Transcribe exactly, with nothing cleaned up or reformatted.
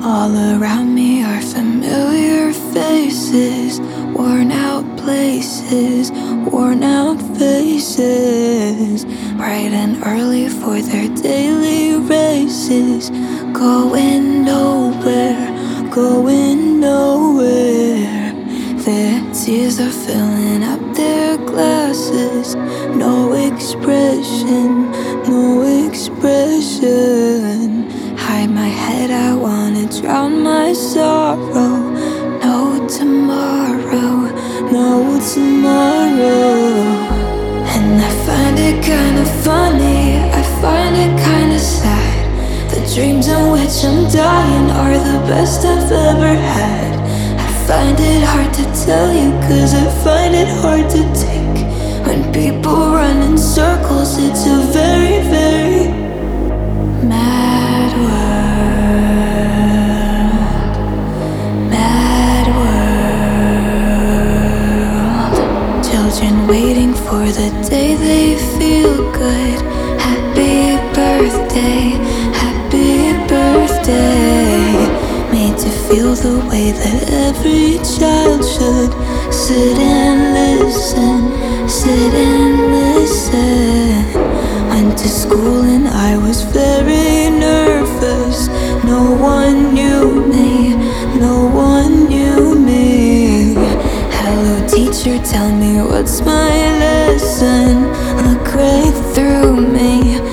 All around me are familiar faces, worn out places, worn out faces. Bright and early for their daily races, going nowhere, going nowhere. Their tears are filling up their glasses. No expression, no expression. Hide my head, I wanna drown my sorrow. No tomorrow, no tomorrow. And I find it kinda funny, I find it kinda sad. The dreams in which I'm dying are the best I've ever had. I find it hard to tell you, cause I find it hard to take. When people run in circles, it's a very, very mad world. Mad world. Children waiting for the day they feel good. Happy birthday, happy birthday. Made to feel the way that every child should. Sit and listen, sit and listen. Went to school and I was very nervous. No one knew me, no one knew me. Hello teacher, tell me what's my lesson. Look right through me,